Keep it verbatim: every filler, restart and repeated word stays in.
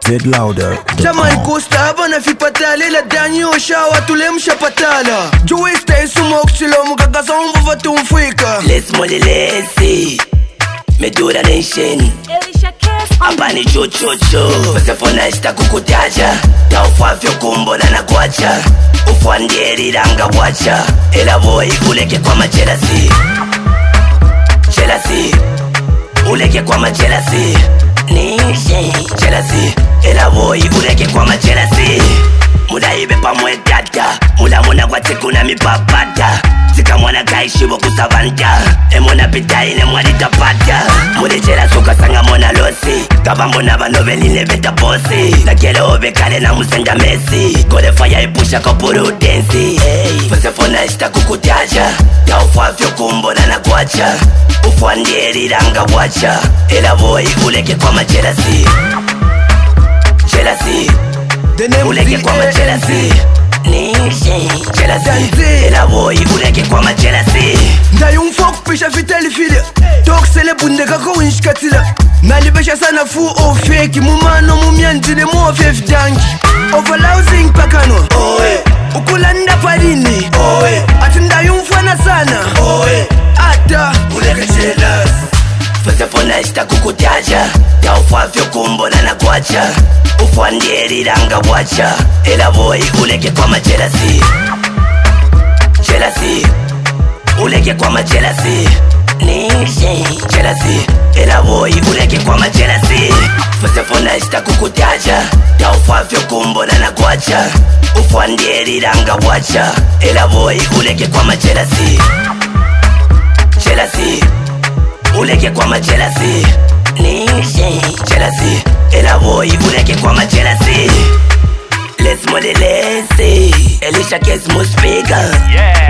Zed louder. Jamani kustava na fipatale la danyo shawa tulemsha patala. Joey stay smoke chilo mukagasa umvuva tumfika. Les molelesi Medura Nation Hapa ni chochocho Pasefona ishita kukutaja Ta ufafyo kumbola na kuacha Ufuandieri ranga wacha Ela boy uleke kwa machelasi Chelasi Uleke kwa machelasi Nation Chelasi Ela boy uleke kwa machelasi Mula ibe pa mwedada Mula muna kwa tekuna mipapata Sika mwana kaishibo kusavanta Emona pita ine mwari tapata Mule chela suka sanga mona losi Kaba mona banoveli nebeta bosi Nakele obe kale na musenda mesi Kole faya ipusha kapuru densi Fose fona ishita kukutaja Ta ufafyo kumbona na kuacha Ufuandieri ranga wacha Ela boy uleke kwa machelasi Chelasi Uleke kwa machelasi Nation Chelasi Ela boy uleke kwa machelasi Ndayumfa kupisha vitali file Toksele bunde kako winshkatila Nalibesha sana fu o fake Mumano mumyantile mo fef danki Overlousing pakano Oe Ukulanda parini Oe Ati ndayumfa na sana Oe Ata Uleke chelasi Fose fona ishita kukutaja Ta ufafyo kumbona na kuacha Ufuandieri ranga wacha Ela boy uleke kwa machelasi Chelasi Uleke kwa machelasi Nation Chelasi Ela boy uleke kwa machelasi Fose fona ishita kukutaja Ta ufafyo kumbona na kuacha Ufuandieri ranga wacha Ela boy uleke kwa machelasi Chelasi Uleke kwa machelasi Nation Chelasi Ela boy uleke kwa machelasi Les modelesi Elisha Kes Muspika. Yeah.